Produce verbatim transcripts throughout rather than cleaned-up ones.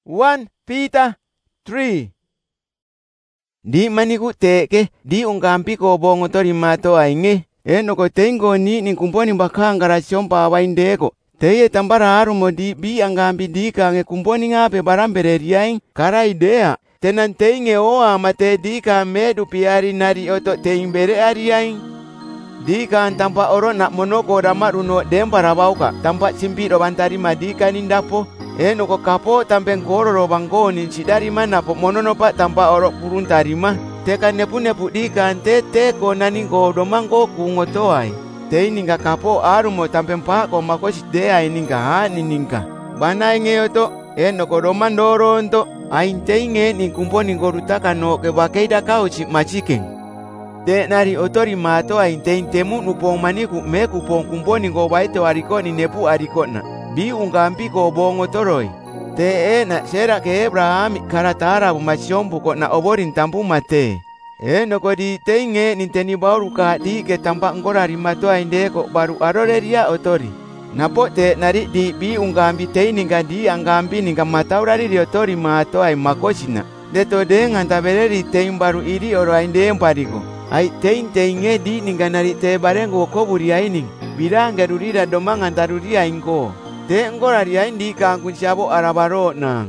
First Peter three. Di maniku teke di ungkampi ko bongo tori mato ainge. Eno ko tengo ni nikumponi bakanga ra shompa waindeko. Teye tambara haru modi bi angambi di kange kumponi ngape barambere riaing kara idea. Tenan teinge oa mate di ka medu piari nari oto teimbere ariaing. Di kan tampa oro nak monoko ramaru no dembara bauka tampa simpido bantari madika nindapo. Eno ko kapo tampeng kororo bangkoni sidari mana po monono pa tampa oro purun tarima. Teka nepu nepu di kan te te ko naningo domangko kungotoai. Te ninga kapo arumo tampeng pa ko makosi dea ninga ha ninga. Bana inge oto eno ko domandoro onto ain teinge ninkumpo ningo rutaka no ke bakeida kauchi machiking. Te nari otori mato ain tein temu nupong maniku meku pong kumpo ningo baite wariko ni nepu arikona. Bi ungampi ko bongo toroi. Te e na sera ke Abraham karatara bumachombu ko na oborin tampu mate. E no ko di teinge ninteni bauru ka di ke tampa ngora rimato ainde ko baru aroreria otori. Napo te nari di bi ungampi te ninga di angampi ninga mataurari di otori mato ai makoshina. Deto de ngantabereri tein baru iri oro ainde empariko. Ai tein teinge di ninga nari te barengo ko buri aining. Biranga rurira domang antaruria inko. Te ngora ria indi kang kunsyabo arabaro nang.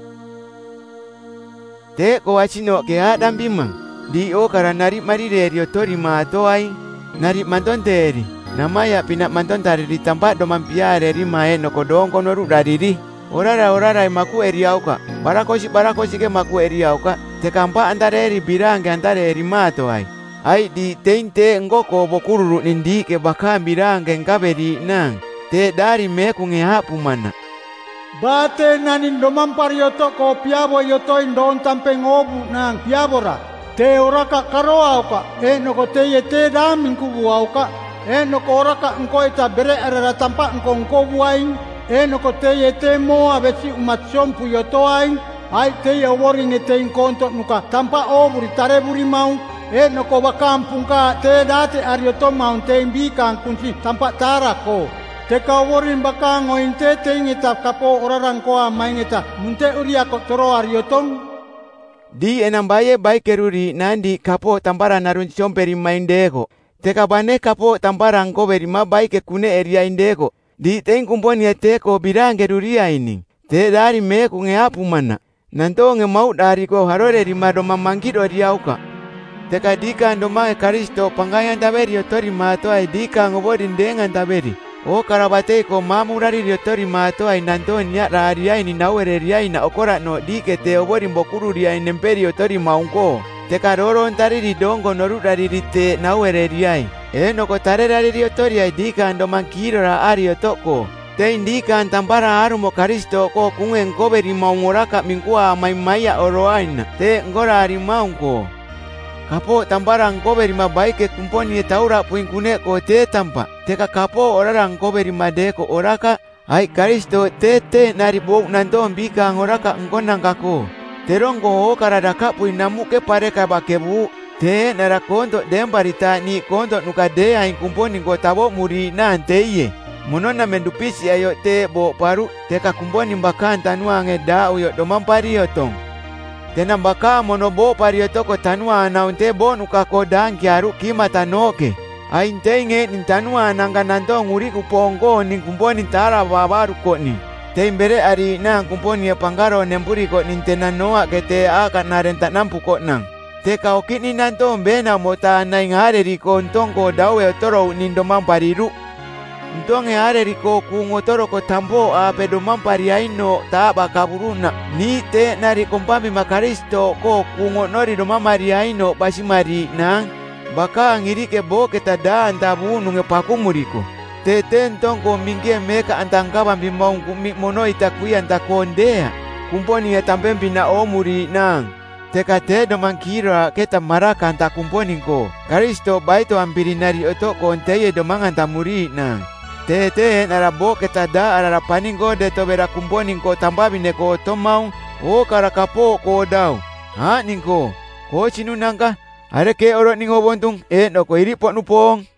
Te ko achino ke adam bimang. Di o karanari mari rerio tori mato ai. Nari manton teri. Namaya pinak manton tari di tempat domang piare rimae no kodong kono ru dariri. Orara orara maku eriauka. Barakosi barakosi ke maku eriauka. Te kampa antare ri birang ke antare ri mato ai. Ai di teinte ngoko bokuru nindi ke bakam birang ke ngaberi nang. Te dari meku ngehapu mana. Bate nanin domam parioto ko piabo yoto indon tampeng obu nang piabora. Te oraka karoa oka. Eno ko te ye te damin kubu oka. Eno ko oraka ngko eta bere arara tampa ngko ngko buaing. Eno ko te ye te mo abesi umat sompu yoto aing. Ai te ye waring ete inkonto nuka tampa obu ritare buri mau. Eno ko bakampung ka te date arioto mau te imbikang kunci tampa tarako. Te kaworin baka ngoin te te ingita kapo orarang koa maingita munte uria ko toro ariotong. Di enam baye baik keruri nandi kapo tampara narun chomperi maindeko. Te kabane kapo tampara ngko berima baik ke kune eria indeko. Di teng kumponi teko birang keruria ini. Te dari meku ngeapu mana. Nanto nge mau dari ko harore rima doma mangkido riauka. Te kadika ndoma Karisto pangayan taberi otori mato ai dika ngobodin dengan taberi. O karabate ko mamurari riotori mato ai nanto nya raria ini nawere ria ina okora no di ke te obori mbokuru ria inemperi otori maungko. Te karoro ntari di dongo noru dari rite nawere ria. E no ko tare dari riotori ai dika ando mankiro ra ari otoko. Te indika antampara arumo Karisto ko kungen koberi maungoraka minkua maimaya oroaina. Te ngora ari maungko. Kapo tambarang koberi mabaik ke kumponi taura puing kune ko te tampa. Teka kapo orarang koberi madeko oraka. Ai Karisto te te nari bou nanto mbika ngoraka ngkonang kako. Terongko ho karadaka puing namu ke pareka bakebu. Te narakonto dembarita ni konto nukade ai kumponi ko tabo muri nanteye. Monona mendupisi ayo te bo paru. Teka kumponi mbakan tanuange da uyo domampari yotong. Tena baka monobo parioto ko tanua na unte bo nuka ko dang kiaru kimata noke. Ainte nge nintanua nanga nanto nguri kupongo ning kumponi tara babaru ko ni. Teimbere ari na kumponi ya pangaro nempuri ko nintena noa kete aka narenta nampu ko nang. Te kaokini nanto mbena mota na ingare ri ko ntongo dawe otoro nindomang pariru. Ntonge are riko kungotoro ko tambo a pedo mampari aino ta bakaburuna ni te nari kompami makaristo ko kungonori do mamari aino basimari nang baka ngiri ke bo keta da antabu nunge pakumuriko te tentong ko minge meka antangkaba bimaung kumi mono itakui antakondea kumponi ya tampempi na omuri nang teka te do mankira keta maraka antakumponi ko Karisto baito ampirinari oto konteye do mangantamuri nang Te te narabo kita da arara paningo de tobera kumponing ko tambabi ne ko tomau o karakapo ko daw. Ha ningko ko sinunang ka are ke oro ningo bontung e no ko iri po nupong.